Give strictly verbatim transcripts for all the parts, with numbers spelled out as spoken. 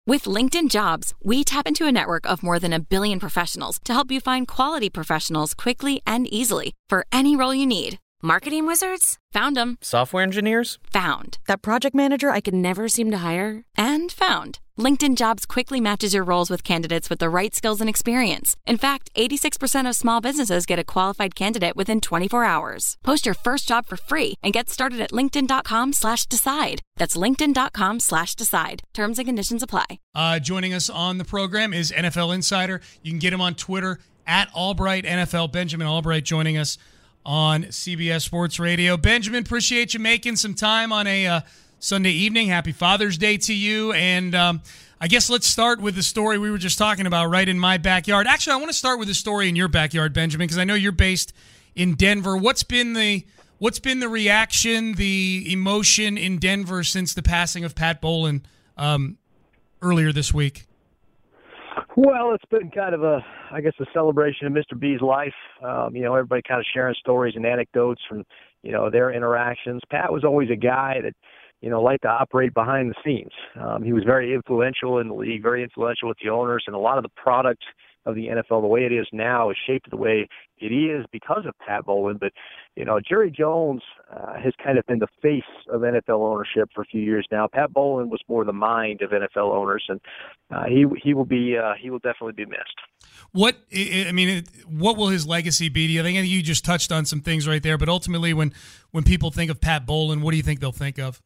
With LinkedIn Jobs, we tap into a network of more than a billion professionals to help you find quality professionals quickly and easily for any role you need. Marketing wizards? Found them. Software engineers? Found. That project manager I could never seem to hire? And found. LinkedIn Jobs quickly matches your roles with candidates with the right skills and experience. In fact, eighty-six percent of small businesses get a qualified candidate within twenty-four hours. Post your first job for free and get started at linkedin.com slash decide. That's linkedin.com slash decide. Terms and conditions apply. Uh, joining us on the program is N F L Insider. You can get him on Twitter, at Albright N F L. Benjamin Albright joining us on C B S Sports Radio. Benjamin, appreciate you making some time on a uh, Sunday evening. Happy Father's Day to you. And um, I guess let's start with the story we were just talking about right in my backyard. Actually, I want to start with the story in your backyard, Benjamin, because I know you're based in Denver. What's been the what's been the reaction, the emotion in Denver since the passing of Pat Bowlen um, earlier this week? Well, it's been kind of a, I guess, a celebration of Mister B's life. Um, you know, everybody kind of sharing stories and anecdotes from, you know, their interactions. Pat was always a guy that, you know, liked to operate behind the scenes. Um, he was very influential in the league, very influential with the owners, and a lot of the product of the N F L, the way it is now, is shaped the way it is because of Pat Bowlen. But, you know, Jerry Jones uh, has kind of been the face of N F L ownership for a few years now. Pat Bowlen was more the mind of N F L owners, and uh, he he will be uh, he will definitely be missed. What I mean, what will his legacy be? Do you think you just touched on some things right there? But ultimately, when when people think of Pat Bowlen, what do you think they'll think of?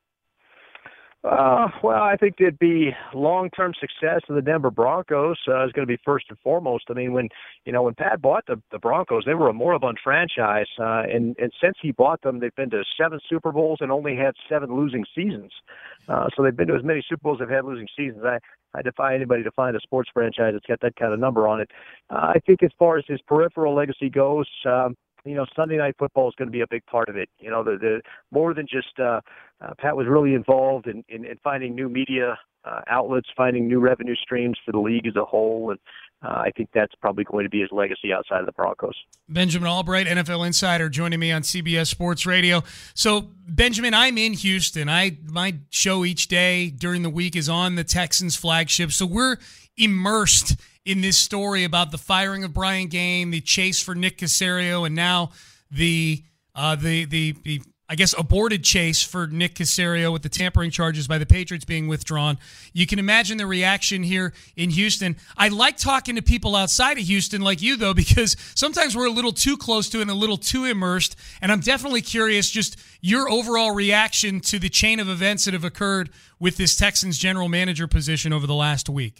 Uh, well, I think it'd be long-term success of the Denver Broncos uh, is going to be first and foremost. I mean, when you know when Pat bought the, the Broncos, they were a moribund franchise, uh, and and since he bought them, they've been to seven Super Bowls and only had seven losing seasons. Uh, so they've been to as many Super Bowls as they've had losing seasons. I I defy anybody to find a sports franchise that's got that kind of number on it. Uh, I think as far as his peripheral legacy goes. Um, You know, Sunday Night Football is going to be a big part of it. You know, the, the more than just uh, uh, Pat was really involved in, in, in finding new media uh, outlets, finding new revenue streams for the league as a whole, and uh, I think that's probably going to be his legacy outside of the Broncos. Benjamin Albright, N F L Insider, joining me on C B S Sports Radio. So, Benjamin, I'm in Houston. I my show each day during the week is on the Texans flagship, so we're immersed in this story about the firing of Brian Gaine, the chase for Nick Caserio, and now the uh, the, the the I guess aborted chase for Nick Caserio with the tampering charges by the Patriots being withdrawn. You can imagine the reaction here in Houston. I like talking to people outside of Houston like you, though, because sometimes we're a little too close to it and a little too immersed, and I'm definitely curious just your overall reaction to the chain of events that have occurred with this Texans general manager position over the last week.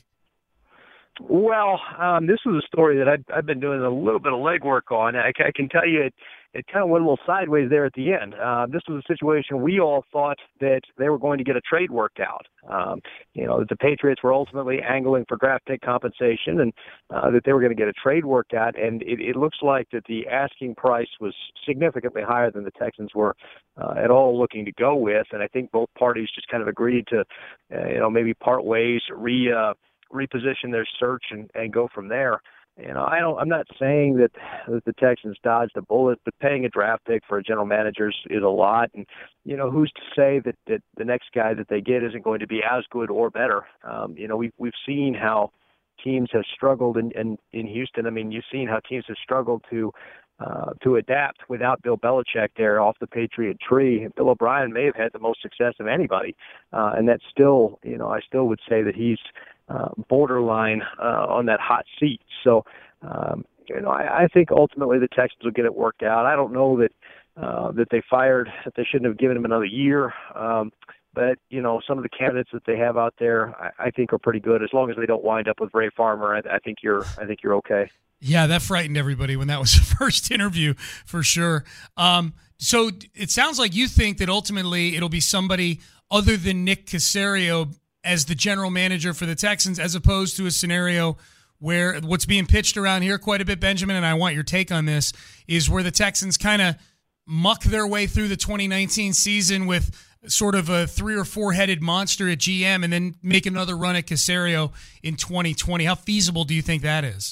Well, um, this was a story that I've, I've been doing a little bit of legwork on. I, I can tell you it, it kind of went a little sideways there at the end. Uh, this was a situation we all thought that they were going to get a trade worked out. Um, you know, that the Patriots were ultimately angling for draft pick compensation and uh, that they were going to get a trade worked out. And it, it looks like that the asking price was significantly higher than the Texans were uh, at all looking to go with. And I think both parties just kind of agreed to, uh, you know, maybe part ways, re uh, reposition their search and, and go from there. You know, I don't. I'm not saying that, that the Texans dodged a bullet, but paying a draft pick for a general manager is a lot. And you know, who's to say that, that the next guy that they get isn't going to be as good or better? Um, you know, we've we've seen how teams have struggled in, in in Houston. I mean, you've seen how teams have struggled to uh, to adapt without Bill Belichick there off the Patriot tree. Bill O'Brien may have had the most success of anybody, uh, and that's still, you know, I still would say that he's Uh, borderline uh, on that hot seat. So, um, you know, I, I think ultimately the Texans will get it worked out. I don't know that uh, that they fired, that they shouldn't have given him another year. Um, but, you know, some of the candidates that they have out there, I, I think are pretty good. As long as they don't wind up with Ray Farmer, I, I think you're, I think you're okay. Yeah, that frightened everybody when that was the first interview, for sure. Um, so it sounds like you think that ultimately it'll be somebody other than Nick Caserio as the general manager for the Texans, as opposed to a scenario where what's being pitched around here quite a bit, Benjamin, and I want your take on this, is where the Texans kind of muck their way through the twenty nineteen season with sort of a three or four headed monster at G M and then make another run at Caserio in twenty twenty. How feasible do you think that is?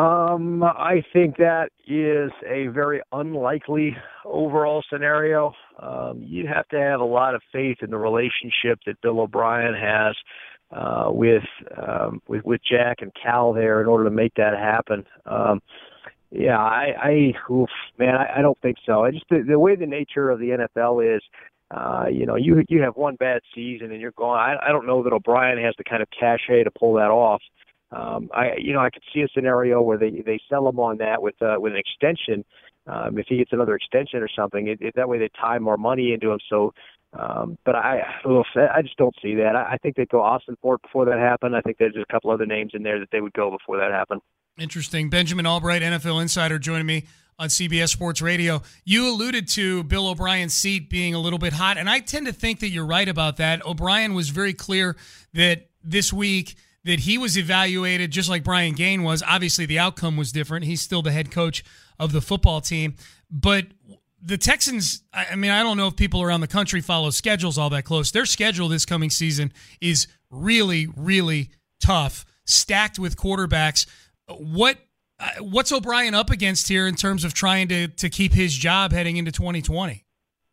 Um, I think that is a very unlikely overall scenario. Um, you'd have to have a lot of faith in the relationship that Bill O'Brien has uh, with, um, with with Jack and Cal there in order to make that happen. Um, yeah, I, I oof, man, I, I don't think so. I just the, the way the nature of the N F L is. Uh, you know, you you have one bad season and you're gone. I, I don't know that O'Brien has the kind of cachet to pull that off. Um, I, you know, I could see a scenario where they, they sell him on that with uh, with an extension. Um, if he gets another extension or something, it, it, that way they tie more money into him. So, um, but I, oof, I just don't see that. I, I think they'd go Austin Fort before that happened. I think there's a couple other names in there that they would go before that happened. Interesting. Benjamin Albright, N F L insider, joining me on C B S Sports Radio. You alluded to Bill O'Brien's seat being a little bit hot, and I tend to think that you're right about that. O'Brien was very clear that this week that he was evaluated just like Brian Gaine was. Obviously, the outcome was different. He's still the head coach of the football team. But the Texans, I mean, I don't know if people around the country follow schedules all that close. Their schedule this coming season is really, really tough, stacked with quarterbacks. What What's O'Brien up against here in terms of trying to, to keep his job heading into twenty twenty?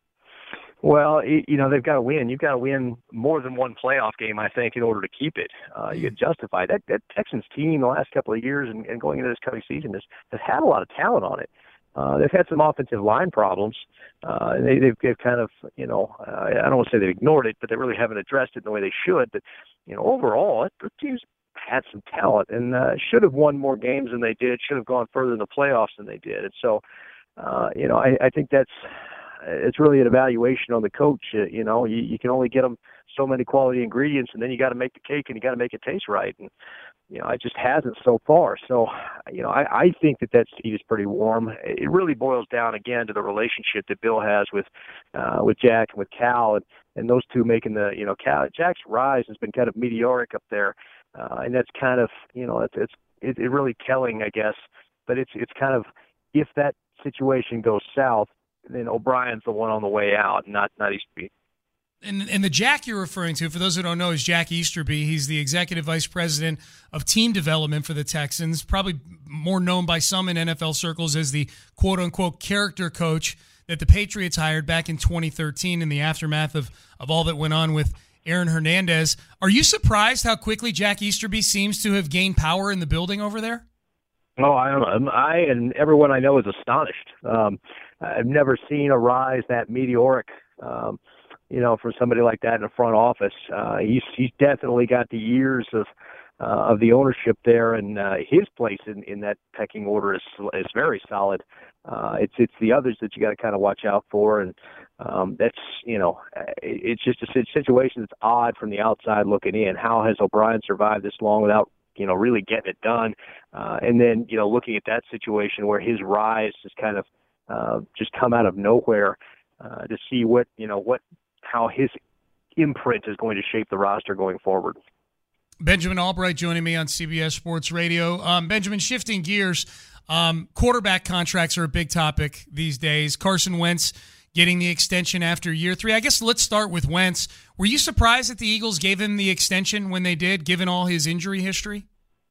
Well, you know, they've got to win. You've got to win more than one playoff game, I think, in order to keep it. Uh, you get justified. That, that Texans team the last couple of years and, and going into this coming season has, has had a lot of talent on it. Uh, they've had some offensive line problems. Uh, and they, they've, they've kind of, you know, uh, I don't want to say they've ignored it, but they really haven't addressed it in the way they should. But, you know, overall, the team's had some talent and uh, should have won more games than they did, should have gone further in the playoffs than they did. And so, uh, you know, I, I think that's, it's really an evaluation on the coach. Uh, you know, you, you can only get them so many quality ingredients, and then you got to make the cake and you got to make it taste right. And, you know, it just hasn't so far. So, you know, I, I think that that seat is pretty warm. It really boils down again to the relationship that Bill has with, uh, with Jack and with Cal, and, and those two making the, you know, Cal, Jack's rise has been kind of meteoric up there. Uh, and that's kind of, you know, it's, it's, it, it really telling, I guess, but it's, it's kind of, if that situation goes south, then O'Brien's the one on the way out, not, not Easterby. And, and the Jack you're referring to, for those who don't know, is Jack Easterby. He's the executive vice president of team development for the Texans, probably more known by some in N F L circles as the quote-unquote character coach that the Patriots hired back in twenty thirteen in the aftermath of, of all that went on with Aaron Hernandez. Are you surprised how quickly Jack Easterby seems to have gained power in the building over there? Oh, I don't know. I and everyone I know is astonished. Um, I've never seen a rise that meteoric, um, you know, from somebody like that in the front office. Uh, he's he's definitely got the years of uh, of the ownership there, and uh, his place in, in that pecking order is is very solid. Uh, it's it's the others that you got to kind of watch out for, and um, that's you know, it's just a situation that's odd from the outside looking in. How has O'Brien survived this long without, you know, really getting it done? Uh, and then, you know, looking at that situation where his rise has kind of uh, just come out of nowhere, uh, to see what, you know, what, how his imprint is going to shape the roster going forward. Benjamin Albright joining me on C B S Sports Radio. Um, Benjamin, shifting gears, um, quarterback contracts are a big topic these days. Carson Wentz getting the extension after year three. I guess let's start with Wentz. Were you surprised that the Eagles gave him the extension when they did, given all his injury history?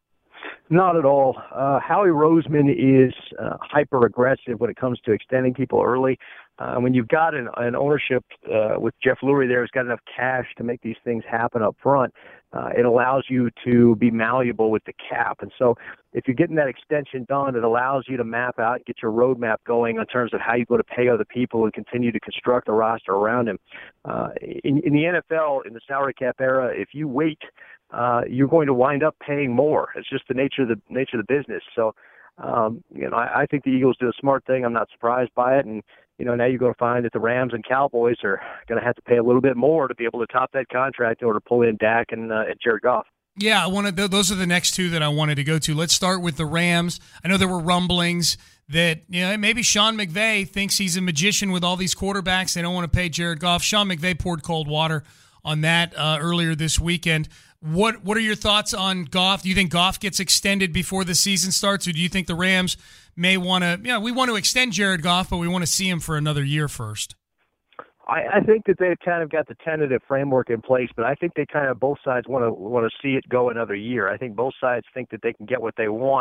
Not at all. Uh, Howie Roseman is uh, hyper-aggressive when it comes to extending people early. Uh, when you've got an, an ownership uh, with Jeff Lurie there who's got enough cash to make these things happen up front, uh, it allows you to be malleable with the cap. And so if you're getting that extension done, it allows you to map out, get your roadmap going in terms of how you're going to pay other people and continue to construct a roster around him. Uh, in, in the N F L, in the salary cap era, if you wait, uh, you're going to wind up paying more. It's just the nature of the nature of the business. So, um, you know, I, I think the Eagles did a smart thing. I'm not surprised by it. And, you know, now you're going to find that the Rams and Cowboys are going to have to pay a little bit more to be able to top that contract in order to pull in Dak and, uh, and Jared Goff. Yeah, I wanted th- those are the next two that I wanted to go to. Let's start with the Rams. I know there were rumblings that, you know, maybe Sean McVay thinks he's a magician with all these quarterbacks. They don't want to pay Jared Goff. Sean McVay poured cold water on that uh, earlier this weekend. What what are your thoughts on Goff? Do you think Goff gets extended before the season starts, or do you think the Rams may want to, you know, we want to extend Jared Goff, but we want to see him for another year first? I, I think that they've kind of got the tentative framework in place, but I think they kind of both sides want to want to see it go another year. I think both sides think that they can get what they want.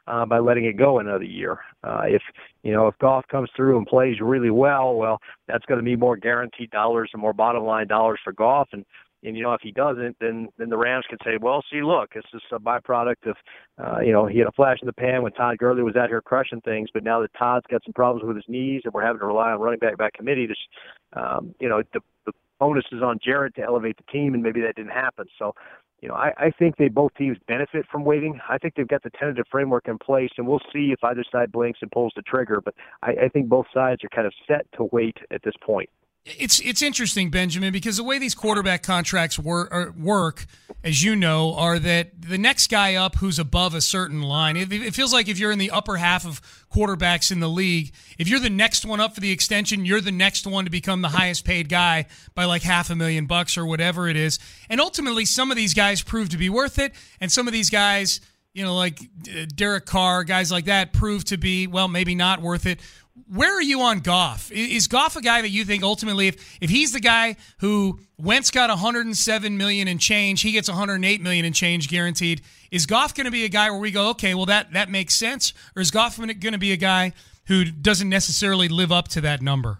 uh, by letting it go another year. Uh, if you know if Goff comes through and plays really well, well, that's going to be more guaranteed dollars and more bottom line dollars for Goff. And And, you know, if he doesn't, then then the Rams can say, well, see, look, this is a byproduct of, uh, you know, he had a flash in the pan when Todd Gurley was out here crushing things, but now that Todd's got some problems with his knees and we're having to rely on running back by committee, to, um, you know, the, the onus is on Jared to elevate the team, and maybe that didn't happen. So, you know, I, I think they both teams benefit from waiting. I think they've got the tentative framework in place, and we'll see if either side blinks and pulls the trigger. But I, I think both sides are kind of set to wait at this point. It's it's interesting, Benjamin, because the way these quarterback contracts work, work, as you know, are that the next guy up who's above a certain line, it, it feels like if you're in the upper half of quarterbacks in the league, if you're the next one up for the extension, you're the next one to become the highest paid guy by like half a million bucks or whatever it is. And ultimately, some of these guys prove to be worth it, and some of these guys, you know, like Derek Carr, guys like that, prove to be, well, maybe not worth it. Where are you on Goff? Is Goff a guy that you think ultimately, if, if he's the guy who Wentz got one hundred seven million dollars and change, he gets one hundred eight million dollars and change guaranteed, is Goff going to be a guy where we go, okay, well, that, that makes sense? Or is Goff going to be a guy who doesn't necessarily live up to that number?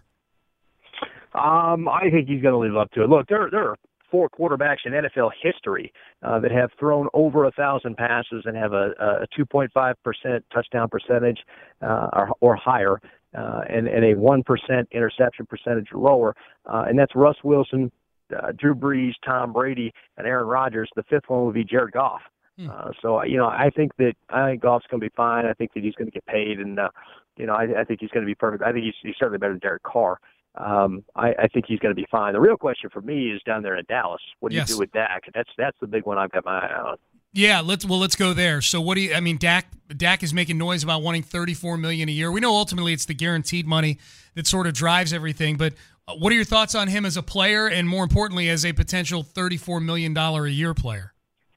Um, I think he's going to live up to it. Look, there, there are four quarterbacks in N F L history uh, that have thrown over a thousand passes and have a, a two point five percent touchdown percentage uh, or, or higher. Uh, and, and a one percent interception percentage or lower, uh, and that's Russ Wilson, uh, Drew Brees, Tom Brady, and Aaron Rodgers. The fifth one would be Jared Goff. Hmm. Uh, so, you know, I think that I think Goff's going to be fine. I think that he's going to get paid, and, uh, you know, I, I think he's going to be perfect. I think he's, he's certainly better than Derek Carr. Um, I, I think he's going to be fine. The real question for me is down there in Dallas. What do yes. you do with Dak? That's that's the big one I've got my eye on. Yeah, let's well let's go there. So what do you I mean Dak Dak is making noise about wanting thirty-four million dollars a year. We know ultimately it's the guaranteed money that sort of drives everything, but what are your thoughts on him as a player and more importantly as a potential thirty-four million dollars a year player?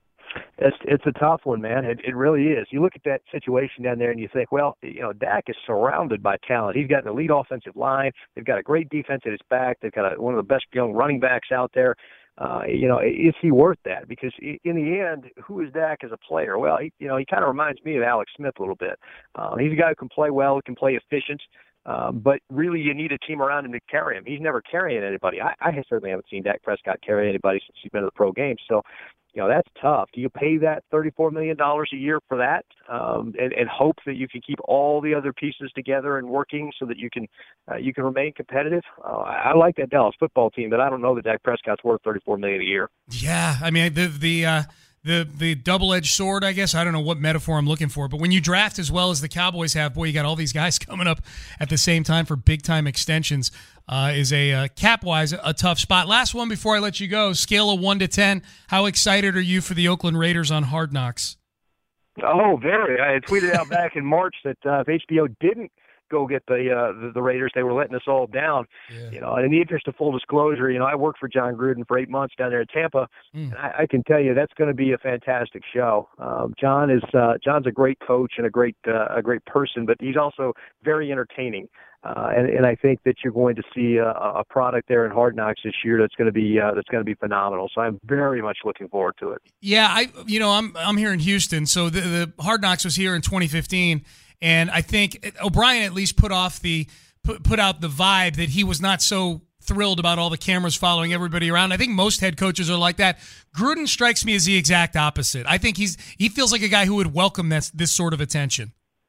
It's it's a tough one, man. It it really is. You look at that situation down there and you think, well, you know, Dak is surrounded by talent. He's got an elite offensive line. They've got a great defense at his back. They've got a, one of the best young running backs out there. Uh, you know, is he worth that? Because in the end, who is Dak as a player? Well, he, you know, he kind of reminds me of Alex Smith a little bit. Uh, he's a guy who can play well, can play efficient, um, but really you need a team around him to carry him. He's never carrying anybody. I, I certainly haven't seen Dak Prescott carry anybody since he's been to the pro game. So, you know, that's tough. Do you pay that thirty-four million dollars a year for that um, and, and hope that you can keep all the other pieces together and working so that you can uh, you can remain competitive? Uh, I like that Dallas football team, but I don't know that Dak Prescott's worth thirty-four million dollars a year. Yeah, I mean, the the uh, the the double-edged sword, I guess. I don't know what metaphor I'm looking for, but when you draft as well as the Cowboys have, boy, you got all these guys coming up at the same time for big-time extensions. Uh, is a uh, cap-wise a tough spot. Last one before I let you go. Scale of one to ten. How excited are you for the Oakland Raiders on Hard Knocks? Oh, very. I had tweeted out back in March that uh, if H B O didn't go get the, uh, the the Raiders, they were letting us all down. Yeah. You know, in the interest of full disclosure, you know, I worked for John Gruden for eight months down there in Tampa, mm. and I, I can tell you that's going to be a fantastic show. Um, John is uh, John's a great coach and a great uh, a great person, but he's also very entertaining. Uh, and, and I think that you're going to see a, a product there in Hard Knocks this year that's going to be uh, that's going to be phenomenal. So I'm very much looking forward to it. Yeah, I you know I'm I'm here in Houston, so the, the Hard Knocks was here in twenty fifteen, and I think O'Brien at least put off the put, put out the vibe that he was not so thrilled about all the cameras following everybody around. I think most head coaches are like that. Gruden strikes me as the exact opposite. I think he's he feels like a guy who would welcome this this sort of attention.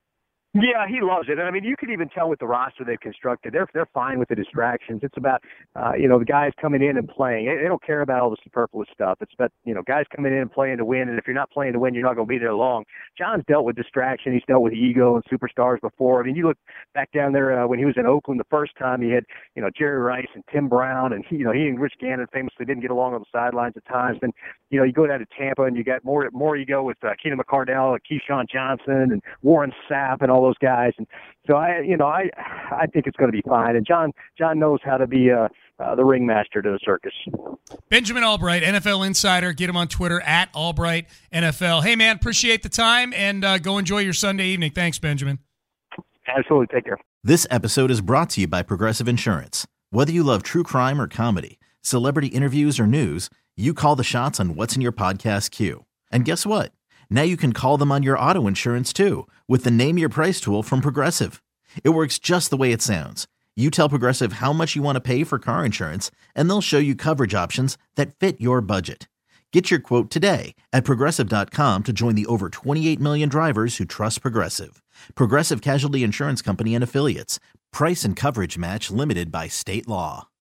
Yeah, he loves it. And I mean, you can even tell with the roster they've constructed, they're they're fine with the distractions. It's about, uh, you know, the guys coming in and playing. They, they don't care about all the superfluous stuff. It's about, you know, guys coming in and playing to win. And if you're not playing to win, you're not going to be there long. John's dealt with distraction. He's dealt with ego and superstars before. I mean, you look back down there uh, when he was in Oakland the first time, he had, you know, Jerry Rice and Tim Brown. And, he, you know, he and Rich Gannon famously didn't get along on the sidelines at times. Then, you know, you go down to Tampa and you got more, more ego with uh, Keenan McCardell, Keyshawn Johnson, and Warren Sapp and all those guys. And so I, you know, I, I think it's going to be fine. And John, John knows how to be uh, uh, the ringmaster to the circus. Benjamin Albright, N F L insider. Get him on Twitter at Albright N F L. Hey man, appreciate the time and uh, go enjoy your Sunday evening. Thanks, Benjamin. Absolutely, take care. This episode is brought to you by Progressive Insurance. Whether you love true crime or comedy, celebrity interviews or news, you call the shots on what's in your podcast queue. And guess what? Now you can call them on your auto insurance too with the Name Your Price tool from Progressive. It works just the way it sounds. You tell Progressive how much you want to pay for car insurance, and they'll show you coverage options that fit your budget. Get your quote today at Progressive dot com to join the over twenty-eight million drivers who trust Progressive. Progressive Casualty Insurance Company and Affiliates. Price and coverage match limited by state law.